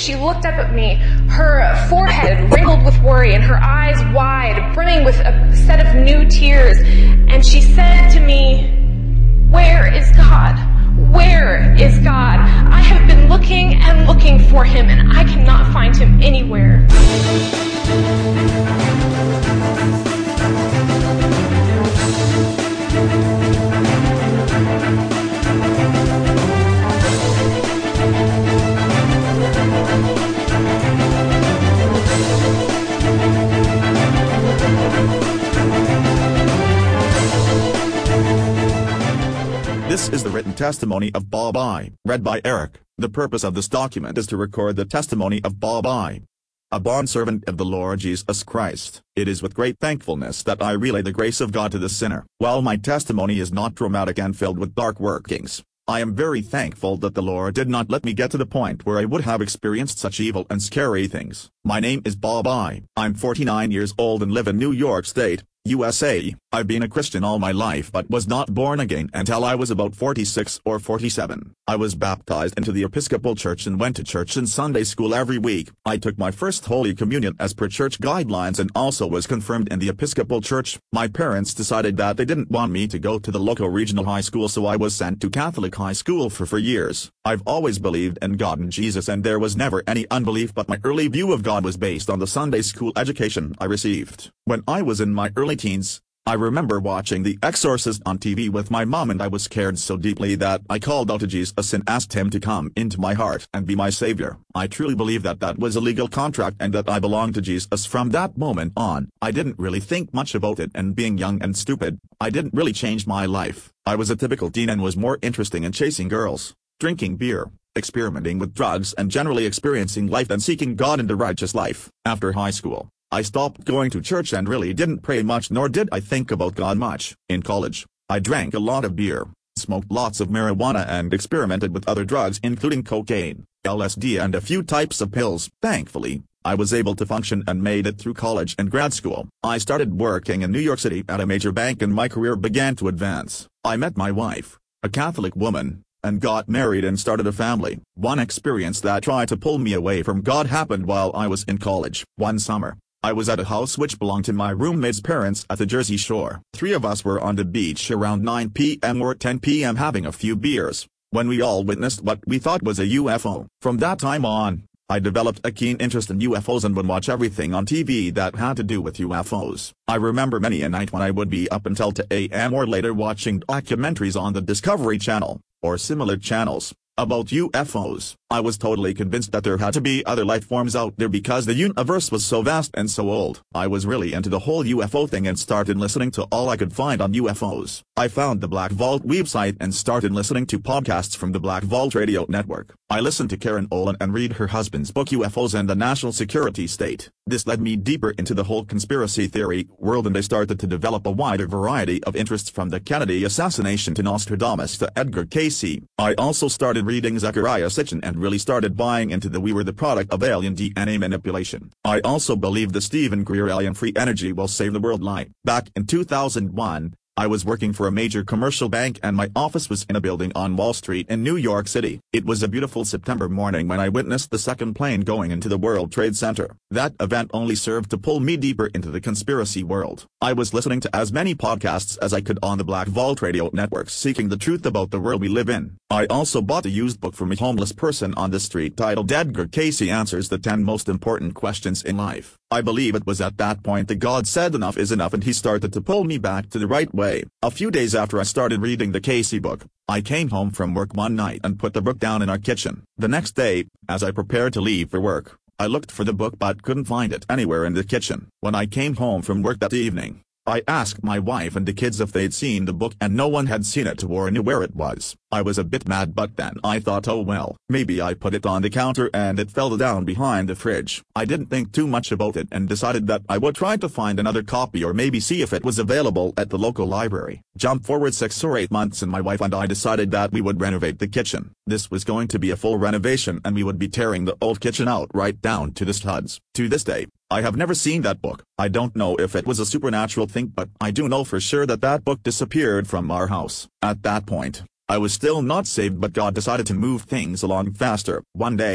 she looked up at me, her forehead wrinkled with worry and her eyes wide, brimming with a set of new tears, and she said to me, "Where is God? Where is God? I have been looking and looking for him, and I cannot find him anywhere." This is the written testimony of Bob I, read by Eric. The purpose of this document is to record the testimony of Bob I, a bondservant of the Lord Jesus Christ. It is with great thankfulness that I relay the grace of God to the sinner. While my testimony is not dramatic and filled with dark workings, I am very thankful that the Lord did not let me get to the point where I would have experienced such evil and scary things. My name is Bob I. I'm 49 years old and live in New York State, USA. I've been a Christian all my life but was not born again until I was about 46 or 47. I was baptized into the Episcopal Church and went to church and Sunday school every week. I took my first Holy Communion as per church guidelines and also was confirmed in the Episcopal Church. My parents decided that they didn't want me to go to the local regional high school, so I was sent to Catholic high school for 4 years. I've always believed in God and Jesus, and there was never any unbelief, but my early view of God was based on the Sunday school education I received. When I was in my early teens, I remember watching The Exorcist on TV with my mom, and I was scared so deeply that I called out to Jesus and asked him to come into my heart and be my savior. I truly believe that that was a legal contract and that I belonged to Jesus from that moment on. I didn't really think much about it, and being young and stupid, I didn't really change my life. I was a typical teen and was more interested in chasing girls, drinking beer, experimenting with drugs, and generally experiencing life than seeking God and a righteous life. After high school, I stopped going to church and really didn't pray much, nor did I think about God much. In college, I drank a lot of beer, smoked lots of marijuana, and experimented with other drugs including cocaine, LSD, and a few types of pills. Thankfully, I was able to function and made it through college and grad school. I started working in New York City at a major bank and my career began to advance. I met my wife, a Catholic woman, and got married and started a family. One experience that tried to pull me away from God happened while I was in college. One summer, I was at a house which belonged to my roommate's parents at the Jersey Shore. 3 of us were on the beach around 9 p.m. or 10 p.m. having a few beers, when we all witnessed what we thought was a UFO. From that time on, I developed a keen interest in UFOs and would watch everything on TV that had to do with UFOs. I remember many a night when I would be up until 2 a.m. or later watching documentaries on the Discovery Channel, or similar channels, about UFOs. I was totally convinced that there had to be other life forms out there because the universe was so vast and so old. I was really into the whole UFO thing and started listening to all I could find on UFOs. I found the Black Vault website and started listening to podcasts from the Black Vault Radio Network. I listened to Karen Olin and read her husband's book UFOs and the National Security State. This led me deeper into the whole conspiracy theory world, and I started to develop a wider variety of interests, from the Kennedy assassination to Nostradamus to Edgar Cayce. I also started reading Zecharia Sitchin and really started buying into the "we were the product of alien DNA manipulation." I also believe the Stephen Greer alien-free energy will save the world lie. Back in 2001, I was working for a major commercial bank and my office was in a building on Wall Street in New York City. It was a beautiful September morning when I witnessed the second plane going into the World Trade Center. That event only served to pull me deeper into the conspiracy world. I was listening to as many podcasts as I could on the Black Vault Radio Network, seeking the truth about the world we live in. I also bought a used book from a homeless person on the street titled Edgar Cayce Answers the 10 Most Important Questions in Life. I believe it was at that point that God said enough is enough and he started to pull me back to the right way. A few days after I started reading the Cayce book, I came home from work one night and put the book down in our kitchen. The next day, as I prepared to leave for work, I looked for the book but couldn't find it anywhere in the kitchen. When I came home from work that evening, I asked my wife and the kids if they'd seen the book, and no one had seen it or knew where it was. I was a bit mad, but then I thought, oh well, maybe I put it on the counter and it fell down behind the fridge. I didn't think too much about it and decided that I would try to find another copy or maybe see if it was available at the local library. Jump forward 6 or 8 months and my wife and I decided that we would renovate the kitchen. This was going to be a full renovation and we would be tearing the old kitchen out right down to the studs. To this day, I have never seen that book. I don't know if it was a supernatural thing, but I do know for sure that that book disappeared from our house. At that point, I was still not saved, but God decided to move things along faster. One day,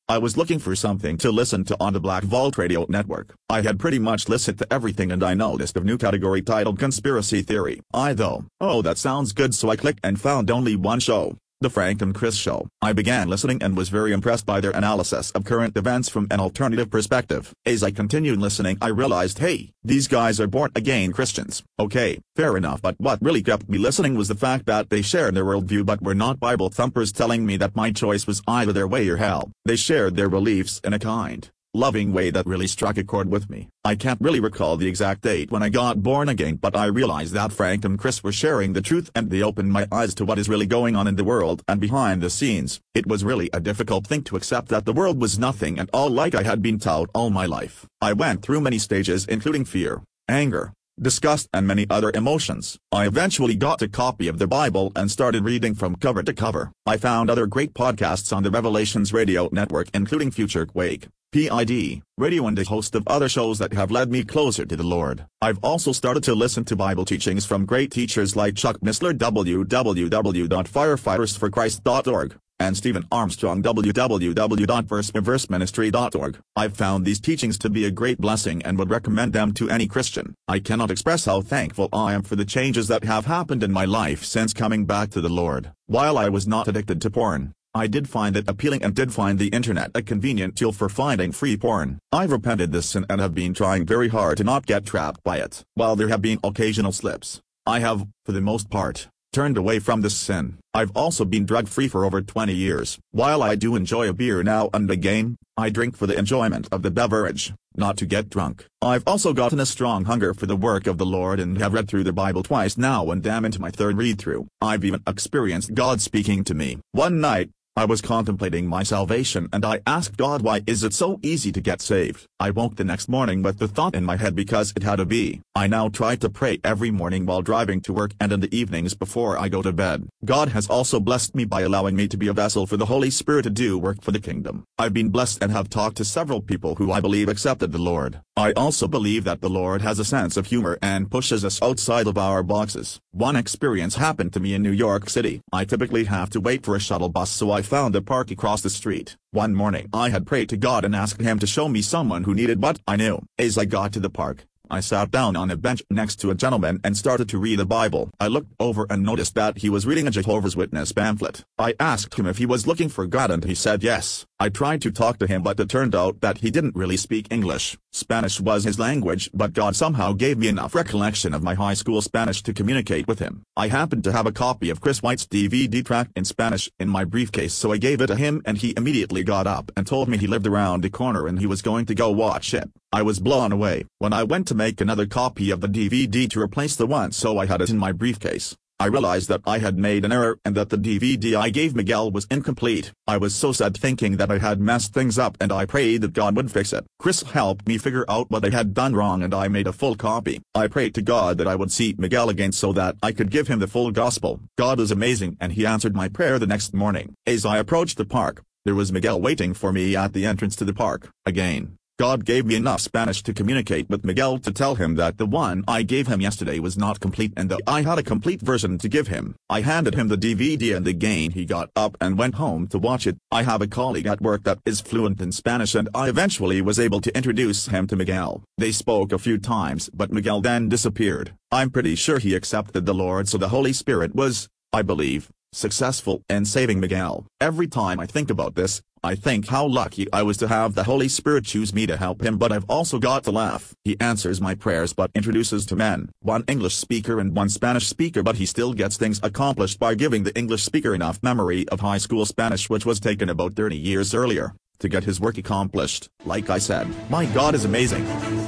I was looking for something to listen to on the Black Vault Radio Network. I had pretty much listened to everything and I noticed a new category titled Conspiracy Theory. Oh, that sounds good, so I clicked and found only one show. The Frank and Chris Show. I began listening and was very impressed by their analysis of current events from an alternative perspective. As I continued listening, I realized, hey, these guys are born-again Christians. Okay, fair enough, but what really kept me listening was the fact that they shared their worldview but were not Bible thumpers telling me that my choice was either their way or hell. They shared their beliefs in a kind, loving way that really struck a chord with me. I can't really recall the exact date when I got born again, but I realized that Frank and Chris were sharing the truth and they opened my eyes to what is really going on in the world and behind the scenes. It was really a difficult thing to accept that the world was nothing and all like I had been taught all my life. I went through many stages including fear, anger, disgust and many other emotions. I eventually got a copy of the Bible and started reading from cover to cover. I found other great podcasts on the Revelations Radio Network including Future Quake, PID, Radio and a host of other shows that have led me closer to the Lord. I've also started to listen to Bible teachings from great teachers like Chuck Missler www.firefightersforchrist.org, and Stephen Armstrong www.verseministry.org. I've found these teachings to be a great blessing and would recommend them to any Christian. I cannot express how thankful I am for the changes that have happened in my life since coming back to the Lord. While I was not addicted to porn, I did find it appealing and did find the internet a convenient tool for finding free porn. I've repented this sin and have been trying very hard to not get trapped by it. While there have been occasional slips, I have, for the most part, turned away from this sin. I've also been drug-free for over 20 years. While I do enjoy a beer now and again, I drink for the enjoyment of the beverage, not to get drunk. I've also gotten a strong hunger for the work of the Lord and have read through the Bible twice now and am into my third read-through. I've even experienced God speaking to me. One night, I was contemplating my salvation and I asked God, why is it so easy to get saved? I woke the next morning with the thought in my head because it had to be. I now try to pray every morning while driving to work and in the evenings before I go to bed. God has also blessed me by allowing me to be a vessel for the Holy Spirit to do work for the kingdom. I've been blessed and have talked to several people who I believe accepted the Lord. I also believe that the Lord has a sense of humor and pushes us outside of our boxes. One experience happened to me in New York City. I typically have to wait for a shuttle bus, so I found a park across the street. One morning I had prayed to God and asked him to show me someone who needed what I knew. As I got to the park, I sat down on a bench next to a gentleman and started to read the Bible. I looked over and noticed that he was reading a Jehovah's Witness pamphlet. I asked him if he was looking for God and he said yes. I tried to talk to him, but it turned out that he didn't really speak English. Spanish was his language, but God somehow gave me enough recollection of my high school Spanish to communicate with him. I happened to have a copy of Chris White's DVD track in Spanish in my briefcase, so I gave it to him and he immediately got up and told me he lived around the corner and he was going to go watch it. I was blown away. When I went to make another copy of the DVD to replace the one so I had it in my briefcase, I realized that I had made an error and that the DVD I gave Miguel was incomplete. I was so sad thinking that I had messed things up and I prayed that God would fix it. Chris helped me figure out what I had done wrong and I made a full copy. I prayed to God that I would see Miguel again so that I could give him the full gospel. God is amazing and he answered my prayer the next morning. As I approached the park, there was Miguel waiting for me at the entrance to the park. Again, God gave me enough Spanish to communicate with Miguel to tell him that the one I gave him yesterday was not complete and that I had a complete version to give him. I handed him the DVD and again he got up and went home to watch it. I have a colleague at work that is fluent in Spanish and I eventually was able to introduce him to Miguel. They spoke a few times but Miguel then disappeared. I'm pretty sure he accepted the Lord, so the Holy Spirit was, I believe, successful in saving Miguel. Every time I think about this, I think how lucky I was to have the Holy Spirit choose me to help him, but I've also got to laugh. He answers my prayers but introduces to men, one English speaker and one Spanish speaker, but he still gets things accomplished by giving the English speaker enough memory of high school Spanish, which was taken about 30 years earlier, to get his work accomplished. Like I said, my God is amazing.